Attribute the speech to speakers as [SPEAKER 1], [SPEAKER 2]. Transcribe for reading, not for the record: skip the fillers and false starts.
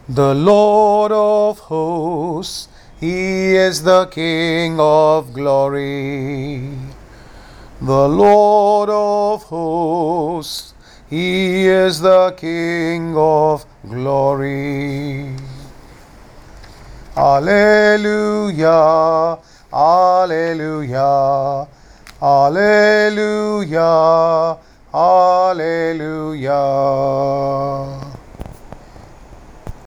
[SPEAKER 1] The Lord of hosts, He is the King of glory. The Lord of hosts, He is the King of glory. Alleluia, Alleluia, Alleluia, Alleluia.